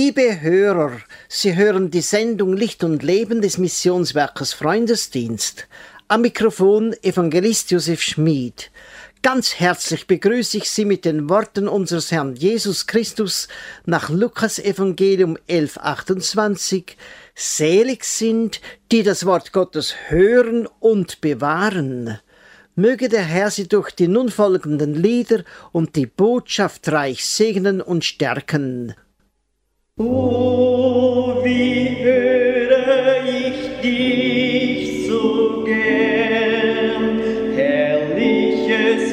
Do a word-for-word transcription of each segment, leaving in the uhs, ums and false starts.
Liebe Hörer, Sie hören die Sendung Licht und Leben des Missionswerkes Freundesdienst. Am Mikrofon Evangelist Josef Schmid. Ganz herzlich begrüße ich Sie mit den Worten unseres Herrn Jesus Christus nach Lukas Evangelium elf achtundzwanzig. Selig sind, die das Wort Gottes hören und bewahren. Möge der Herr Sie durch die nun folgenden Lieder und die Botschaft reich segnen und stärken. Oh, wie höre ich dich so gern, herrliches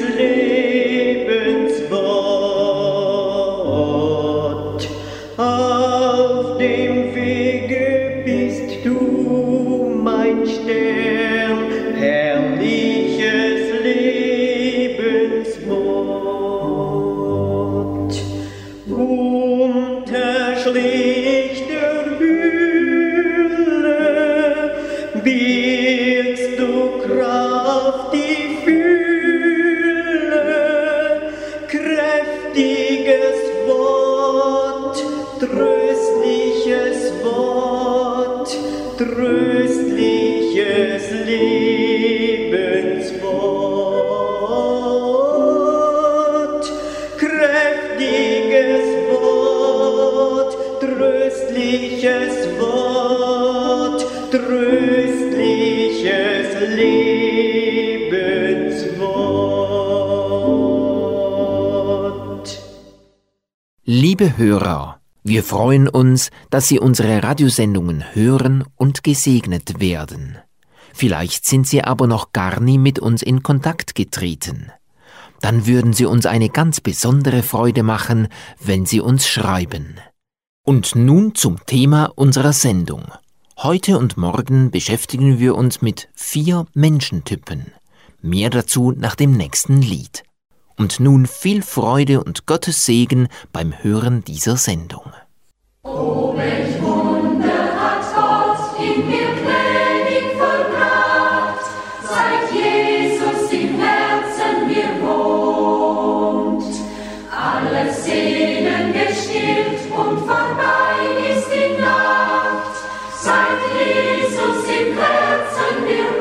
Lebenswort. Auf dem Wege bist du mein Stern, herrliches Lebenswort. Schlicht der Höhle birgst du Kraft, die Fülle, kräftiges Wort, tröstliches Wort, tröstliches Lebenswort, kräftiges Wort, tröstliches Wort, tröstliches Lebenswort. Liebe Hörer, wir freuen uns, dass Sie unsere Radiosendungen hören und gesegnet werden. Vielleicht sind Sie aber noch gar nie mit uns in Kontakt getreten. Dann würden Sie uns eine ganz besondere Freude machen, wenn Sie uns schreiben. Und nun zum Thema unserer Sendung. Heute und morgen beschäftigen wir uns mit vier Menschentypen. Mehr dazu nach dem nächsten Lied. Und nun viel Freude und Gottes Segen beim Hören dieser Sendung. Oh, welch Wunder hat Gott in mir gnädig vollbracht, seit Jesus im Herzen mir wohnt. Alle Sehnen gestillt und vorbei ist die Nacht, seit Jesus im Herzen mir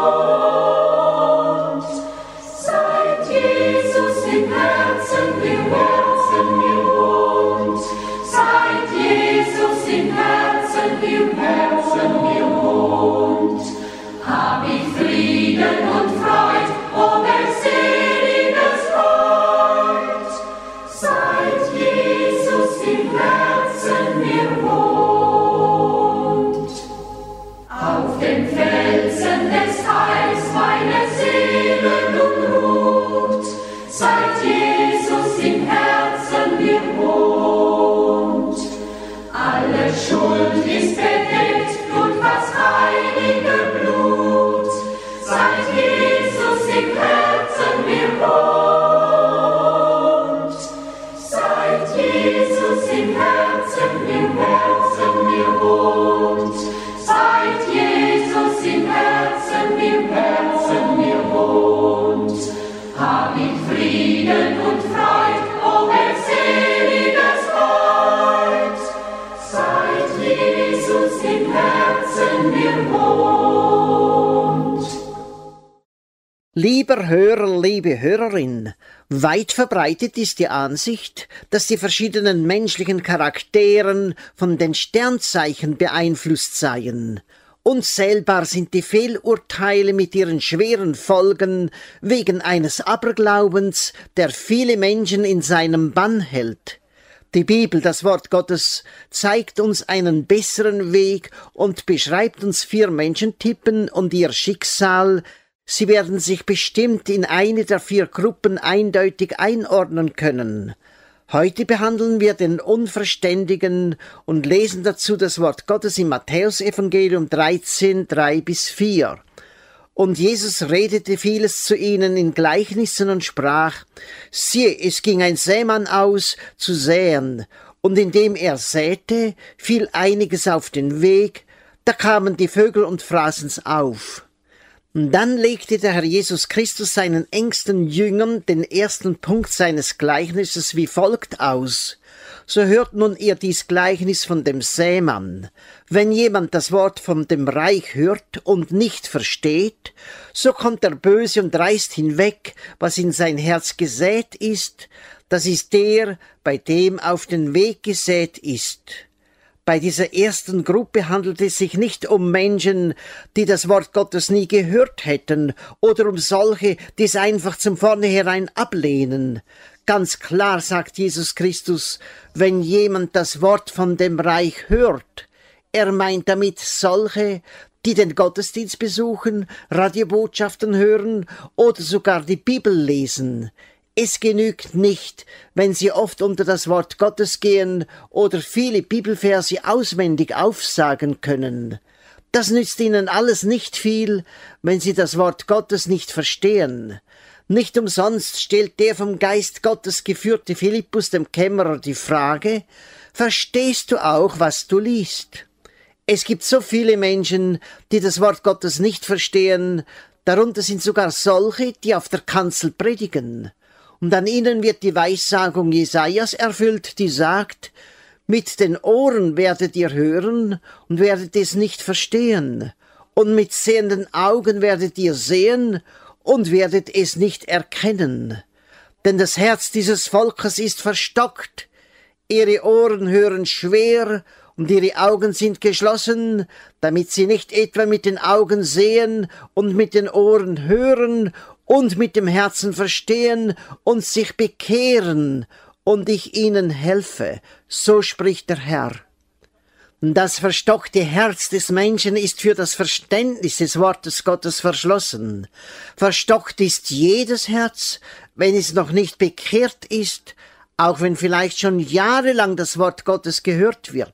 wohnt. Seit Jesus im Herzen, im Herzen mir wohnt. Seit Jesus im Herzen, im Herzen mir wohnt. Hab ich Frieden und Freud, oh, welch seliges Freud. Seit Jesus im Herzen mir wohnt. Auf dem Felsen des Heils meine Seele nun ruht, seit Jesus im Herzen mir wohnt. Alle Schuld ist bedeckt durch das heilige Blut, seit Jesus im Herzen mir wohnt. Seit Jesus im Herzen, im Herzen mir wohnt. Seit Jesus im Herzen, im Herzen mir wohnt. Hab ich Frieden und Freud, oh, welch seliges Freud. Seit Jesus im Herzen mir wohnt. Lieber Hörer, liebe Hörerin, weit verbreitet ist die Ansicht, dass die verschiedenen menschlichen Charakteren von den Sternzeichen beeinflusst seien. Unzählbar sind die Fehlurteile mit ihren schweren Folgen wegen eines Aberglaubens, der viele Menschen in seinem Bann hält. Die Bibel, das Wort Gottes, zeigt uns einen besseren Weg und beschreibt uns vier Menschentypen und ihr Schicksal. Sie werden sich bestimmt in eine der vier Gruppen eindeutig einordnen können. Heute behandeln wir den Unverständigen und lesen dazu das Wort Gottes im Matthäusevangelium dreizehn, drei bis vier. Und Jesus redete vieles zu ihnen in Gleichnissen und sprach: Siehe, es ging ein Sämann aus, zu säen, und indem er säte, fiel einiges auf den Weg, da kamen die Vögel und fraßen's auf. Und dann legte der Herr Jesus Christus seinen engsten Jüngern den ersten Punkt seines Gleichnisses wie folgt aus: So hört nun ihr dies Gleichnis von dem Sämann. Wenn jemand das Wort von dem Reich hört und nicht versteht, so kommt der Böse und reißt hinweg, was in sein Herz gesät ist. Das ist der, bei dem auf den Weg gesät ist. Bei dieser ersten Gruppe handelt es sich nicht um Menschen, die das Wort Gottes nie gehört hätten, oder um solche, die es einfach zum Vornherein ablehnen. Ganz klar sagt Jesus Christus, wenn jemand das Wort von dem Reich hört, er meint damit solche, die den Gottesdienst besuchen, Radiobotschaften hören oder sogar die Bibel lesen. Es genügt nicht, wenn sie oft unter das Wort Gottes gehen oder viele Bibelverse auswendig aufsagen können. Das nützt ihnen alles nicht viel, wenn sie das Wort Gottes nicht verstehen. Nicht umsonst stellt der vom Geist Gottes geführte Philippus dem Kämmerer die Frage, verstehst du auch, was du liest? Es gibt so viele Menschen, die das Wort Gottes nicht verstehen, darunter sind sogar solche, die auf der Kanzel predigen. Und an ihnen wird die Weissagung Jesajas erfüllt, die sagt, mit den Ohren werdet ihr hören und werdet es nicht verstehen, und mit sehenden Augen werdet ihr sehen und werdet es nicht erkennen. Denn das Herz dieses Volkes ist verstockt, ihre Ohren hören schwer und ihre Augen sind geschlossen, damit sie nicht etwa mit den Augen sehen und mit den Ohren hören und mit dem Herzen verstehen und sich bekehren und ich ihnen helfe, so spricht der Herr. Das verstockte Herz des Menschen ist für das Verständnis des Wortes Gottes verschlossen. Verstockt ist jedes Herz, wenn es noch nicht bekehrt ist, auch wenn vielleicht schon jahrelang das Wort Gottes gehört wird.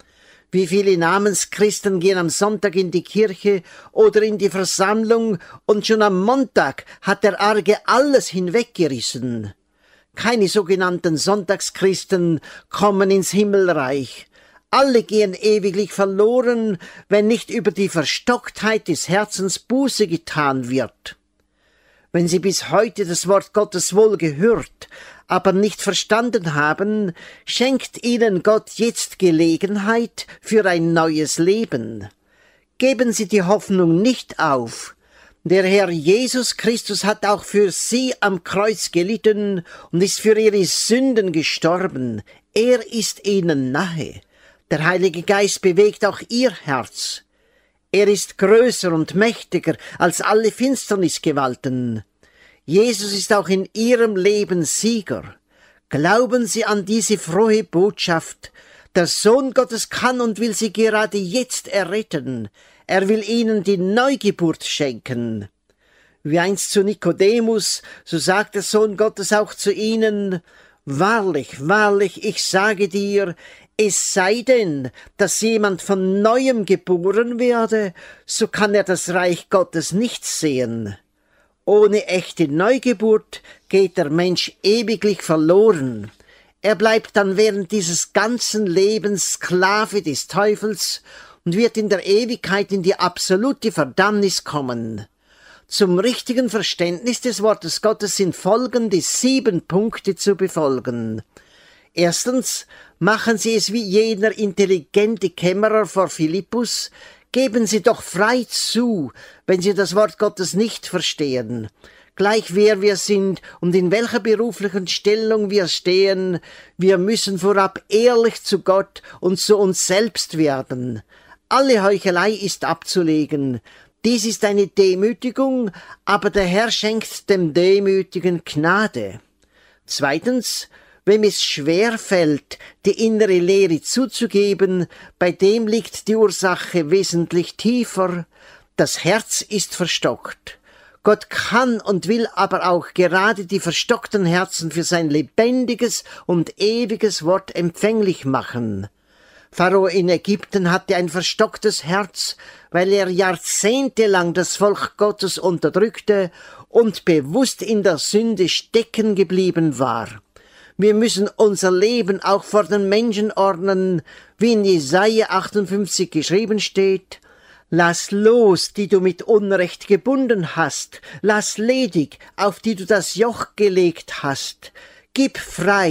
Wie viele Namenschristen gehen am Sonntag in die Kirche oder in die Versammlung und schon am Montag hat der Arge alles hinweggerissen. Keine sogenannten Sonntagschristen kommen ins Himmelreich. Alle gehen ewiglich verloren, wenn nicht über die Verstocktheit des Herzens Buße getan wird. Wenn sie bis heute das Wort Gottes wohl gehört, aber nicht verstanden haben, schenkt ihnen Gott jetzt Gelegenheit für ein neues Leben. Geben Sie die Hoffnung nicht auf. Der Herr Jesus Christus hat auch für sie am Kreuz gelitten und ist für ihre Sünden gestorben. Er ist ihnen nahe. Der Heilige Geist bewegt auch ihr Herz. Er ist größer und mächtiger als alle Finsternisgewalten. Jesus ist auch in ihrem Leben Sieger. Glauben Sie an diese frohe Botschaft. Der Sohn Gottes kann und will Sie gerade jetzt erretten. Er will ihnen die Neugeburt schenken. Wie einst zu Nikodemus, so sagt der Sohn Gottes auch zu ihnen, wahrlich, wahrlich, ich sage dir, es sei denn, dass jemand von Neuem geboren werde, so kann er das Reich Gottes nicht sehen. Ohne echte Neugeburt geht der Mensch ewiglich verloren. Er bleibt dann während dieses ganzen Lebens Sklave des Teufels und wird in der Ewigkeit in die absolute Verdammnis kommen. Zum richtigen Verständnis des Wortes Gottes sind folgende sieben Punkte zu befolgen. Erstens, machen Sie es wie jener intelligente Kämmerer vor Philippus, geben Sie doch frei zu, wenn Sie das Wort Gottes nicht verstehen. Gleich wer wir sind und in welcher beruflichen Stellung wir stehen, wir müssen vorab ehrlich zu Gott und zu uns selbst werden. Alle Heuchelei ist abzulegen. Dies ist eine Demütigung, aber der Herr schenkt dem Demütigen Gnade. Zweitens, wem es schwer fällt, die innere Lehre zuzugeben, bei dem liegt die Ursache wesentlich tiefer. Das Herz ist verstockt. Gott kann und will aber auch gerade die verstockten Herzen für sein lebendiges und ewiges Wort empfänglich machen. Pharao in Ägypten hatte ein verstocktes Herz, weil er jahrzehntelang das Volk Gottes unterdrückte und bewusst in der Sünde stecken geblieben war. Wir müssen unser Leben auch vor den Menschen ordnen, wie in Jesaja achtundfünfzig geschrieben steht: Lass los, die du mit Unrecht gebunden hast, lass ledig, auf die du das Joch gelegt hast. Gib frei,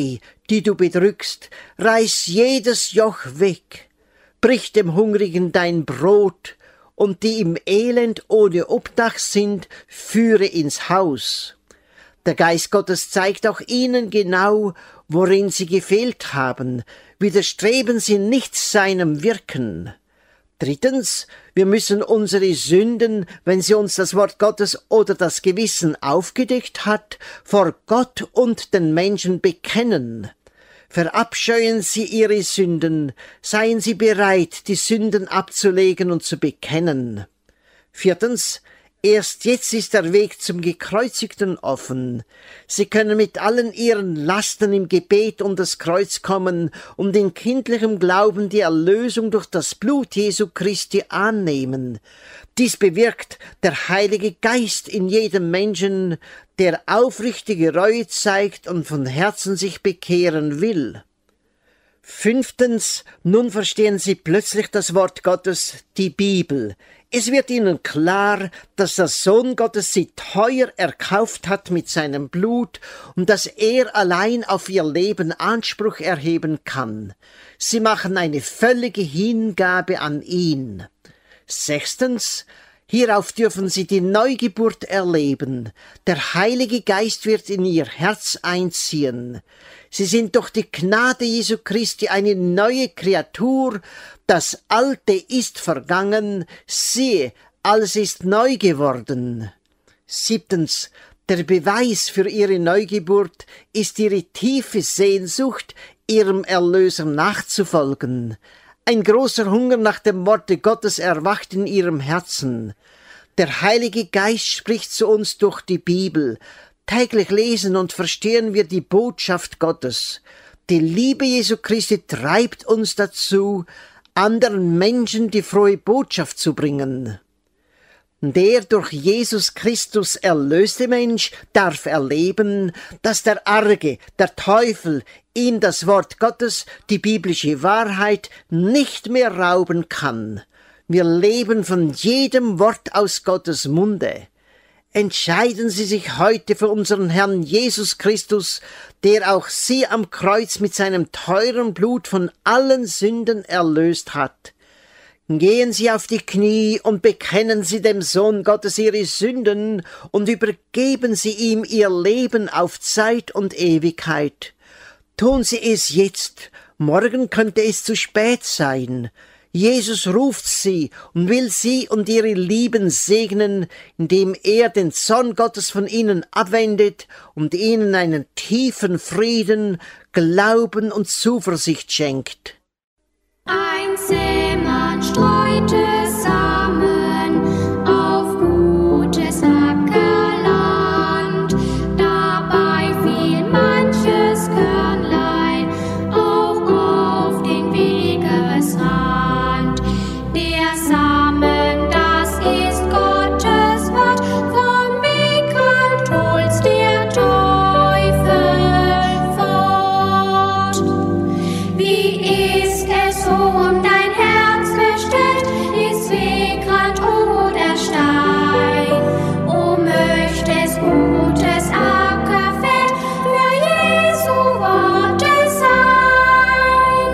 die du bedrückst, reiß jedes Joch weg, brich dem Hungrigen dein Brot, und die im Elend ohne Obdach sind, führe ins Haus. Der Geist Gottes zeigt auch ihnen genau, worin sie gefehlt haben, widerstreben sie nicht seinem Wirken. Drittens, wir müssen unsere Sünden, wenn sie uns das Wort Gottes oder das Gewissen aufgedeckt hat, vor Gott und den Menschen bekennen. Verabscheuen Sie Ihre Sünden, seien Sie bereit, die Sünden abzulegen und zu bekennen. Viertens, erst jetzt ist der Weg zum Gekreuzigten offen. Sie können mit allen Ihren Lasten im Gebet um das Kreuz kommen und in kindlichem Glauben die Erlösung durch das Blut Jesu Christi annehmen. Dies bewirkt der Heilige Geist in jedem Menschen, der aufrichtige Reue zeigt und von Herzen sich bekehren will. Fünftens, nun verstehen Sie plötzlich das Wort Gottes, die Bibel. Es wird Ihnen klar, dass der Sohn Gottes Sie teuer erkauft hat mit seinem Blut und dass er allein auf Ihr Leben Anspruch erheben kann. Sie machen eine völlige Hingabe an ihn. Sechstens, hierauf dürfen Sie die Neugeburt erleben. Der Heilige Geist wird in Ihr Herz einziehen. Sie sind durch die Gnade Jesu Christi eine neue Kreatur. Das Alte ist vergangen, siehe, alles ist neu geworden. Siebtens, der Beweis für Ihre Neugeburt ist Ihre tiefe Sehnsucht, Ihrem Erlöser nachzufolgen. Ein großer Hunger nach dem Worte Gottes erwacht in Ihrem Herzen. Der Heilige Geist spricht zu uns durch die Bibel. Täglich lesen und verstehen wir die Botschaft Gottes. Die Liebe Jesu Christi treibt uns dazu, anderen Menschen die frohe Botschaft zu bringen. Der durch Jesus Christus erlöste Mensch darf erleben, dass der Arge, der Teufel, ihm das Wort Gottes, die biblische Wahrheit, nicht mehr rauben kann. Wir leben von jedem Wort aus Gottes Munde. Entscheiden Sie sich heute für unseren Herrn Jesus Christus, der auch Sie am Kreuz mit seinem teuren Blut von allen Sünden erlöst hat. Gehen Sie auf die Knie und bekennen Sie dem Sohn Gottes Ihre Sünden und übergeben Sie ihm Ihr Leben auf Zeit und Ewigkeit. Tun Sie es jetzt, morgen könnte es zu spät sein. Jesus ruft Sie und will Sie und Ihre Lieben segnen, indem er den Zorn Gottes von Ihnen abwendet und Ihnen einen tiefen Frieden, Glauben und Zuversicht schenkt. Ein Seemann streute Samen auf gutes Ackerland, dabei fiel manches Körnlein auch auf den Wegesrand. Der Samen, das ist Gottes Wort, vom Wegrand holt's der Teufel fort. Wie ist es so um dein Herz bestellt, ist Wegrand oder Stein? O möchtest gutes Ackerfeld für Jesu Worte sein?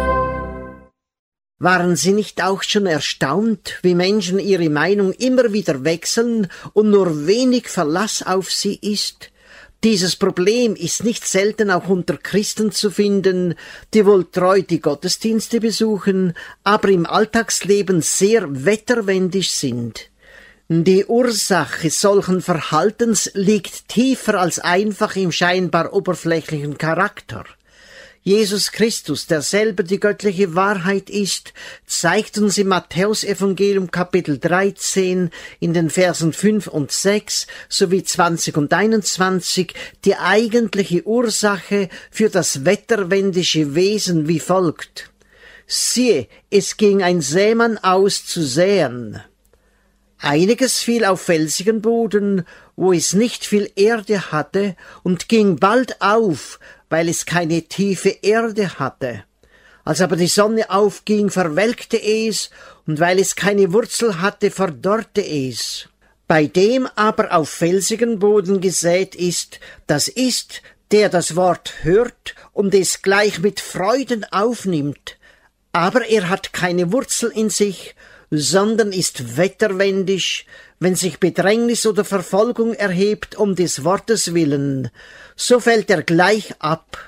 Waren Sie nicht auch schon erstaunt, wie Menschen ihre Meinung immer wieder wechseln und nur wenig Verlass auf sie ist? Dieses Problem ist nicht selten auch unter Christen zu finden, die wohl treu die Gottesdienste besuchen, aber im Alltagsleben sehr wetterwendig sind. Die Ursache solchen Verhaltens liegt tiefer als einfach im scheinbar oberflächlichen Charakter. Jesus Christus, der selber die göttliche Wahrheit ist, zeigt uns im Matthäusevangelium Kapitel dreizehn in den Versen fünf und sechs sowie zwanzig und einundzwanzig die eigentliche Ursache für das wetterwendische Wesen wie folgt. Siehe, es ging ein Sämann aus zu säen. Einiges fiel auf felsigen Boden, wo es nicht viel Erde hatte, und ging bald auf, weil es keine tiefe Erde hatte. Als aber die Sonne aufging, verwelkte es, und weil es keine Wurzel hatte, verdorrte es. Bei dem aber auf felsigen Boden gesät ist, das ist der das Wort hört und es gleich mit Freuden aufnimmt, aber er hat keine Wurzel in sich, sondern ist wetterwendisch, wenn sich Bedrängnis oder Verfolgung erhebt um des Wortes willen, so fällt er gleich ab.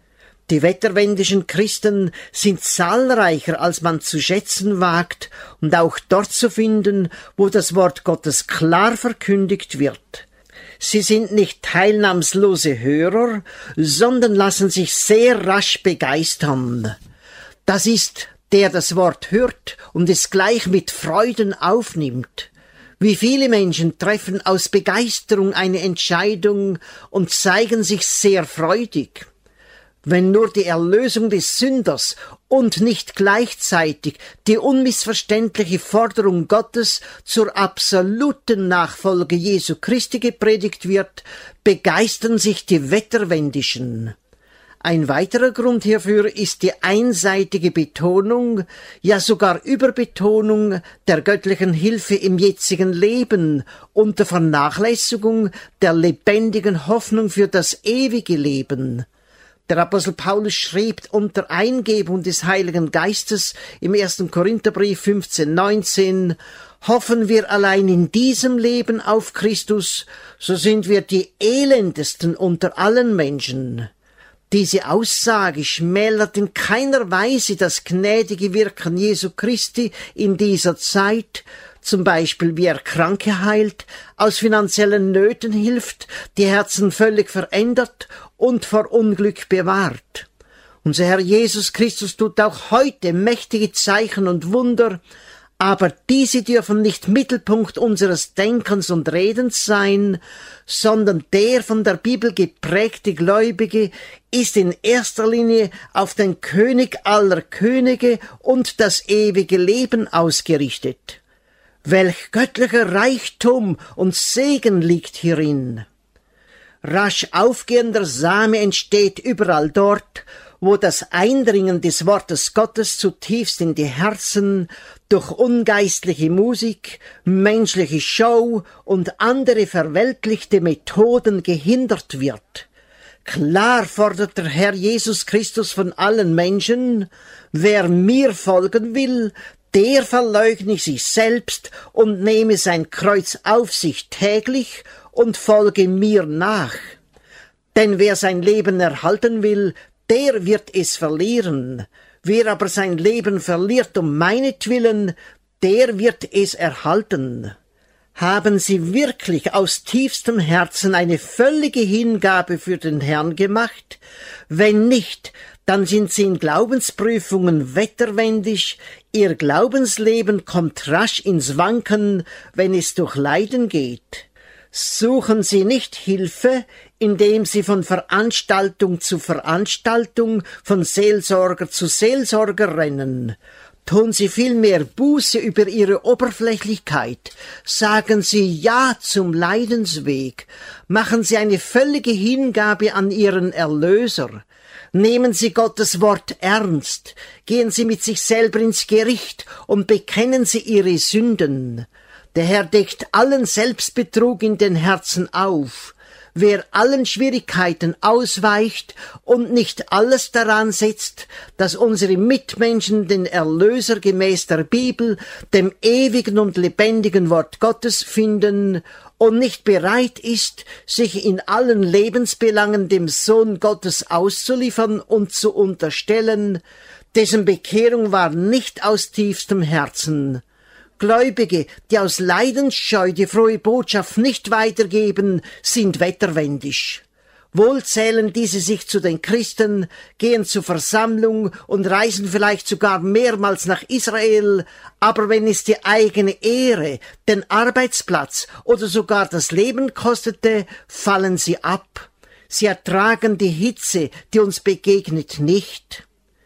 Die wetterwendischen Christen sind zahlreicher, als man zu schätzen wagt, und auch dort zu finden, wo das Wort Gottes klar verkündigt wird. Sie sind nicht teilnahmslose Hörer, sondern lassen sich sehr rasch begeistern. Das ist, der das Wort hört und es gleich mit Freuden aufnimmt. Wie viele Menschen treffen aus Begeisterung eine Entscheidung und zeigen sich sehr freudig. Wenn nur die Erlösung des Sünders und nicht gleichzeitig die unmissverständliche Forderung Gottes zur absoluten Nachfolge Jesu Christi gepredigt wird, begeistern sich die Wetterwendischen. Ein weiterer Grund hierfür ist die einseitige Betonung, ja sogar Überbetonung der göttlichen Hilfe im jetzigen Leben unter Vernachlässigung der lebendigen Hoffnung für das ewige Leben. Der Apostel Paulus schrieb unter Eingebung des Heiligen Geistes im ersten Korintherbrief fünfzehn neunzehn, hoffen wir allein in diesem Leben auf Christus, so sind wir die elendesten unter allen Menschen. Diese Aussage schmälert in keiner Weise das gnädige Wirken Jesu Christi in dieser Zeit, zum Beispiel wie er Kranke heilt, aus finanziellen Nöten hilft, die Herzen völlig verändert und vor Unglück bewahrt. Unser Herr Jesus Christus tut auch heute mächtige Zeichen und Wunder, aber diese dürfen nicht Mittelpunkt unseres Denkens und Redens sein, sondern der von der Bibel geprägte Gläubige ist in erster Linie auf den König aller Könige und das ewige Leben ausgerichtet. Welch göttlicher Reichtum und Segen liegt hierin! Rasch aufgehender Same entsteht überall dort, wo das Eindringen des Wortes Gottes zutiefst in die Herzen durch ungeistliche Musik, menschliche Show und andere verweltlichte Methoden gehindert wird. Klar fordert der Herr Jesus Christus von allen Menschen, wer mir folgen will, der verleugne sich selbst und nehme sein Kreuz auf sich täglich und folge mir nach. Denn wer sein Leben erhalten will, der wird es verlieren. Wer aber sein Leben verliert um meinetwillen, der wird es erhalten. Haben Sie wirklich aus tiefstem Herzen eine völlige Hingabe für den Herrn gemacht? Wenn nicht, dann sind Sie in Glaubensprüfungen wetterwendig, Ihr Glaubensleben kommt rasch ins Wanken, wenn es durch Leiden geht. Suchen Sie nicht Hilfe, indem Sie von Veranstaltung zu Veranstaltung, von Seelsorger zu Seelsorger rennen. Tun Sie vielmehr Buße über Ihre Oberflächlichkeit. Sagen Sie Ja zum Leidensweg. Machen Sie eine völlige Hingabe an Ihren Erlöser. Nehmen Sie Gottes Wort ernst. Gehen Sie mit sich selber ins Gericht und bekennen Sie Ihre Sünden. Der Herr deckt allen Selbstbetrug in den Herzen auf. Wer allen Schwierigkeiten ausweicht und nicht alles daran setzt, dass unsere Mitmenschen den Erlöser gemäß der Bibel, dem ewigen und lebendigen Wort Gottes finden und nicht bereit ist, sich in allen Lebensbelangen dem Sohn Gottes auszuliefern und zu unterstellen, dessen Bekehrung war nicht aus tiefstem Herzen. Gläubige, die aus Leidensscheu die frohe Botschaft nicht weitergeben, sind wetterwendisch. Wohl zählen diese sich zu den Christen, gehen zur Versammlung und reisen vielleicht sogar mehrmals nach Israel, aber wenn es die eigene Ehre, den Arbeitsplatz oder sogar das Leben kostete, fallen sie ab. Sie ertragen die Hitze, die uns begegnet, nicht.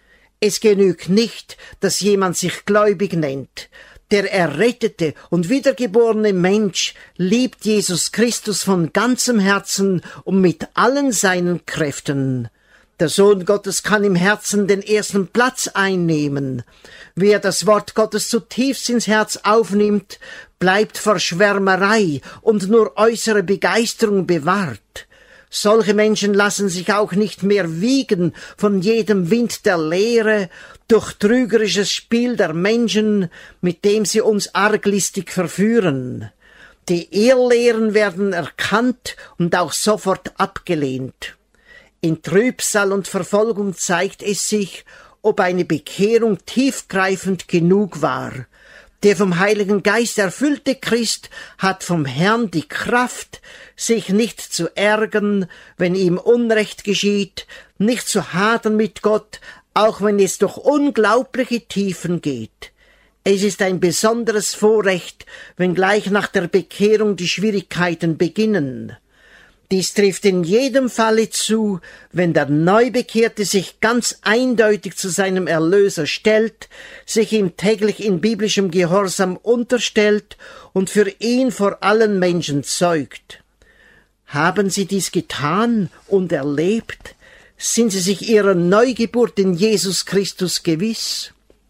Es genügt nicht, dass jemand sich gläubig nennt. Der errettete und wiedergeborene Mensch liebt Jesus Christus von ganzem Herzen und mit allen seinen Kräften. Der Sohn Gottes kann im Herzen den ersten Platz einnehmen. Wer das Wort Gottes zutiefst ins Herz aufnimmt, bleibt vor Schwärmerei und nur äußere Begeisterung bewahrt. Solche Menschen lassen sich auch nicht mehr wiegen von jedem Wind der Lehre, durch trügerisches Spiel der Menschen, mit dem sie uns arglistig verführen. Die Irrlehren werden erkannt und auch sofort abgelehnt. In Trübsal und Verfolgung zeigt es sich, ob eine Bekehrung tiefgreifend genug war. Der vom Heiligen Geist erfüllte Christ hat vom Herrn die Kraft, sich nicht zu ärgern, wenn ihm Unrecht geschieht, nicht zu hadern mit Gott, auch wenn es durch unglaubliche Tiefen geht. Es ist ein besonderes Vorrecht, wenn gleich nach der Bekehrung die Schwierigkeiten beginnen. Dies trifft in jedem Falle zu, wenn der Neubekehrte sich ganz eindeutig zu seinem Erlöser stellt, sich ihm täglich in biblischem Gehorsam unterstellt und für ihn vor allen Menschen zeugt. Haben Sie dies getan und erlebt? Sind Sie sich Ihrer Neugeburt in Jesus Christus gewiss?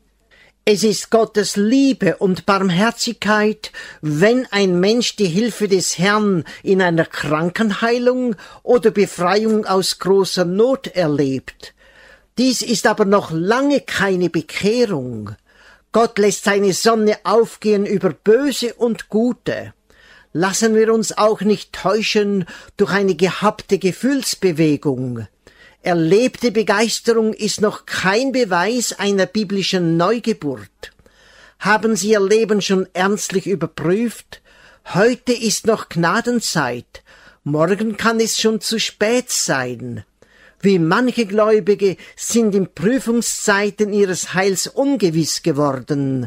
Es ist Gottes Liebe und Barmherzigkeit, wenn ein Mensch die Hilfe des Herrn in einer Krankenheilung oder Befreiung aus großer Not erlebt. Dies ist aber noch lange keine Bekehrung. Gott lässt seine Sonne aufgehen über Böse und Gute. Lassen wir uns auch nicht täuschen durch eine gehabte Gefühlsbewegung. Erlebte Begeisterung ist noch kein Beweis einer biblischen Neugeburt. Haben Sie Ihr Leben schon ernstlich überprüft? Heute ist noch Gnadenzeit, morgen kann es schon zu spät sein. Wie manche Gläubige sind in Prüfungszeiten ihres Heils ungewiss geworden.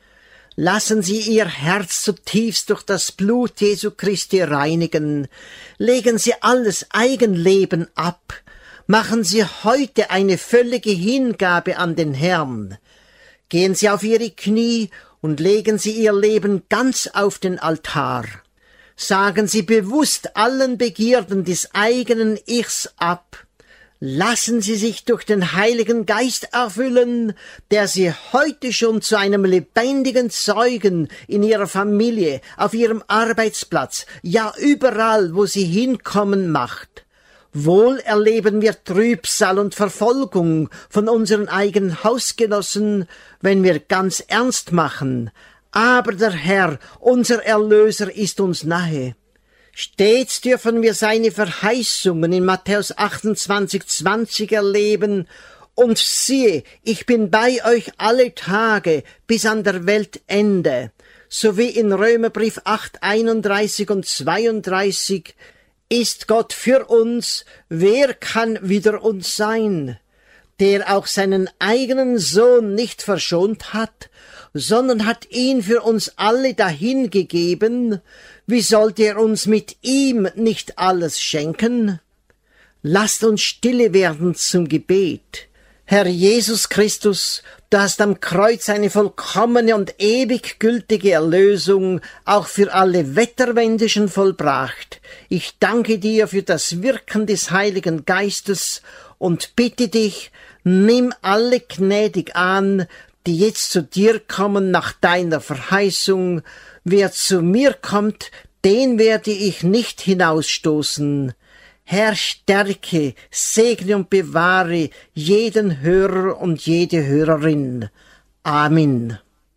Lassen Sie Ihr Herz zutiefst durch das Blut Jesu Christi reinigen. Legen Sie alles Eigenleben ab. Machen Sie heute eine völlige Hingabe an den Herrn. Gehen Sie auf Ihre Knie und legen Sie Ihr Leben ganz auf den Altar. Sagen Sie bewusst allen Begierden des eigenen Ichs ab. Lassen Sie sich durch den Heiligen Geist erfüllen, der Sie heute schon zu einem lebendigen Zeugen in Ihrer Familie, auf Ihrem Arbeitsplatz, ja überall, wo Sie hinkommen, macht. Wohl erleben wir Trübsal und Verfolgung von unseren eigenen Hausgenossen, wenn wir ganz ernst machen, aber der Herr, unser Erlöser, ist uns nahe. Stets dürfen wir seine Verheißungen in Matthäus achtundzwanzig zwanzig erleben, und siehe, ich bin bei euch alle Tage bis an der Weltende, sowie in Römerbrief acht einunddreißig und zweiunddreißig, ist Gott für uns, wer kann wider uns sein, der auch seinen eigenen Sohn nicht verschont hat, sondern hat ihn für uns alle dahingegeben, wie sollte er uns mit ihm nicht alles schenken? Lasst uns stille werden zum Gebet. Herr Jesus Christus, du hast am Kreuz eine vollkommene und ewig gültige Erlösung auch für alle Wetterwendischen vollbracht. Ich danke dir für das Wirken des Heiligen Geistes und bitte dich, nimm alle gnädig an, die jetzt zu dir kommen nach deiner Verheißung. Wer zu mir kommt, den werde ich nicht hinausstoßen. Herr, stärke, segne und bewahre jeden Hörer und jede Hörerin. Amen.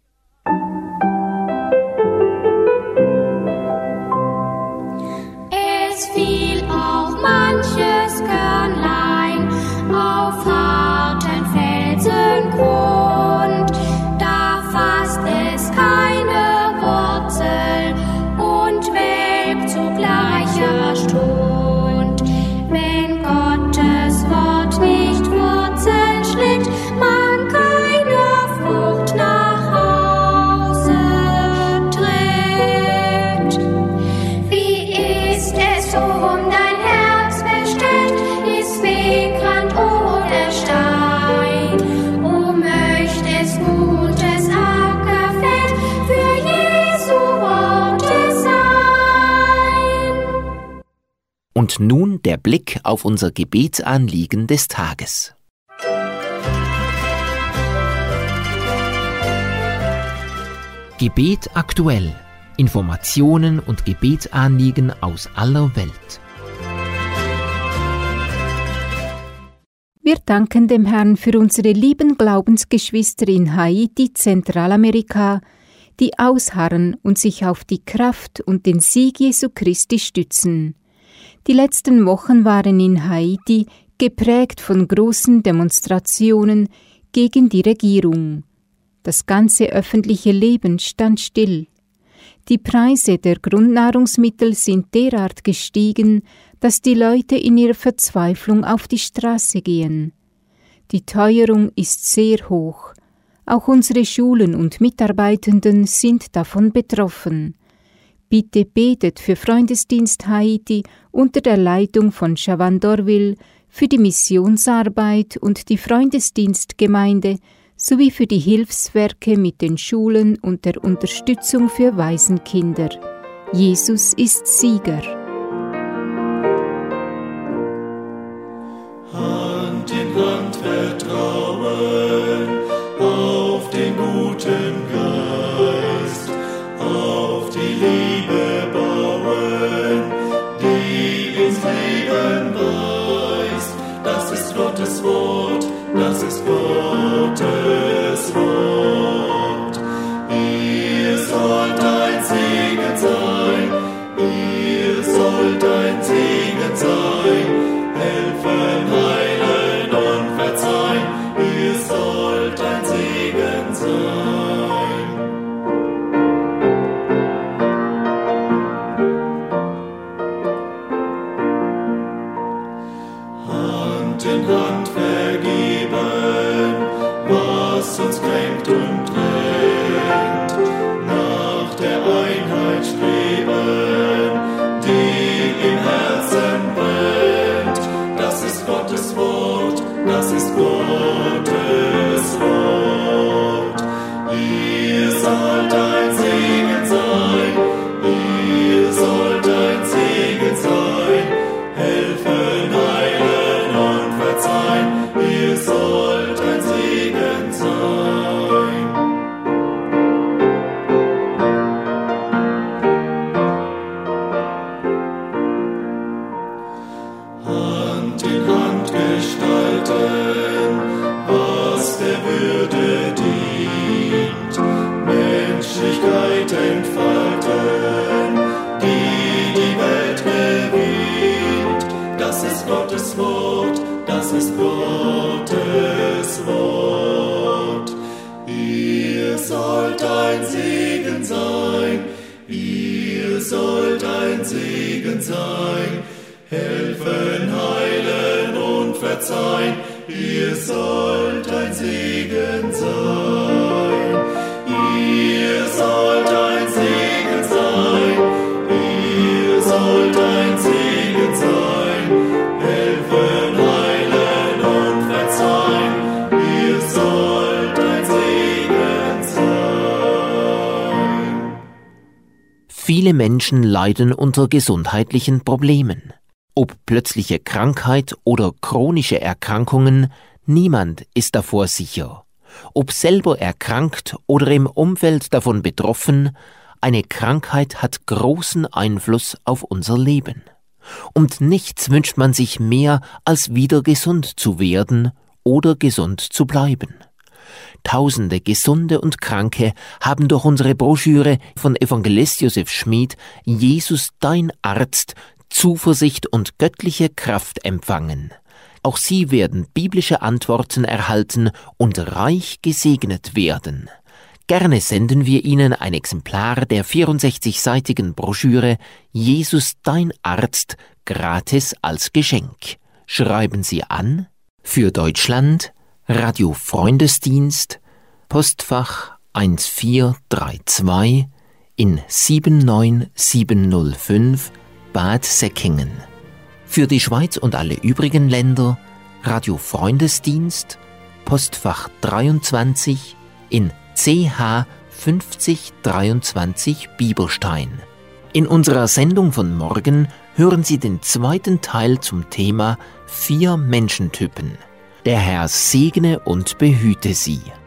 Es fiel auch manches Körnlein auf harten Felsengrund, da fasst es keine Wurzel und welkt zu gleicher Stund. Wenn Gottes Wort nicht Wurzeln schlägt, man keine Frucht nach Hause trägt. Wie ist es um dein Herz bestellt, ist Wegrand oder Stein? O möchtest gutes Ackerfeld für Jesu Worte sein. Und nun der Blick auf unser Gebetsanliegen des Tages. Gebet aktuell. Informationen und Gebetsanliegen aus aller Welt. Wir danken dem Herrn für unsere lieben Glaubensgeschwister in Haiti, Zentralamerika, die ausharren und sich auf die Kraft und den Sieg Jesu Christi stützen. Die letzten Wochen waren in Haiti geprägt von großen Demonstrationen gegen die Regierung. Das ganze öffentliche Leben stand still. Die Preise der Grundnahrungsmittel sind derart gestiegen, dass die Leute in ihrer Verzweiflung auf die Straße gehen. Die Teuerung ist sehr hoch. Auch unsere Schulen und Mitarbeitenden sind davon betroffen. Bitte betet für Freundesdienst Haiti unter der Leitung von Chavan Dorville, für die Missionsarbeit und die Freundesdienstgemeinde sowie für die Hilfswerke mit den Schulen und der Unterstützung für Waisenkinder. Jesus ist Sieger. Hand in Hand vertrauen auf den guten Geist, auf die Liebe bauen, die ins Leben weist. Das ist Gottes Wort, das ist Gottes Wort. Ihr sollt ein Segen sein, ihr sollt ein Segen sein, helfen, heilen und verzeihen, ihr sollt ein Segen sein. Hand in Hand vergeben, was uns kränkt und drängt, nach der Einheit streben, die im Herzen brennt. Das ist Gottes Wort, das ist Gottes Wort. Ihr sollt ein Segen sein, ihr sollt ein Segen sein, helfen, heilen und verzeihen, ihr sollt ein Segen sein. Hand in Hand gestalten, was der Würde dient, Menschlichkeit entfalten, die die Welt gewinnt. Das ist Gottes Wort, das ist Gottes Wort. Ihr sollt ein Segen sein, ihr sollt ein Segen sein, helfen, heilen und verzeihen, ihr sollt ein Segen sein. Ihr sollt ein Segen sein, ihr sollt ein Segen sein, helfen, heilen und verzeihen, ihr sollt ein Segen sein. Viele Menschen leiden unter gesundheitlichen Problemen. Ob plötzliche Krankheit oder chronische Erkrankungen, niemand ist davor sicher. Ob selber erkrankt oder im Umfeld davon betroffen, eine Krankheit hat großen Einfluss auf unser Leben. Und nichts wünscht man sich mehr, als wieder gesund zu werden oder gesund zu bleiben. Tausende Gesunde und Kranke haben durch unsere Broschüre von Evangelist Josef Schmid »Jesus, dein Arzt« Zuversicht und göttliche Kraft empfangen. Auch sie werden biblische Antworten erhalten und reich gesegnet werden. Gerne senden wir Ihnen ein Exemplar der vierundsechzigseitigen Broschüre »Jesus, dein Arzt« gratis als Geschenk. Schreiben Sie an für Deutschland Radio Freundesdienst, Postfach eins vier drei zwei in sieben neun sieben null fünf Bad Säckingen. Für die Schweiz und alle übrigen Länder Radio Freundesdienst, Postfach dreiundzwanzig in C H fünfzig dreiundzwanzig Bieberstein. In unserer Sendung von morgen hören Sie den zweiten Teil zum Thema Vier Menschentypen. Der Herr segne und behüte Sie.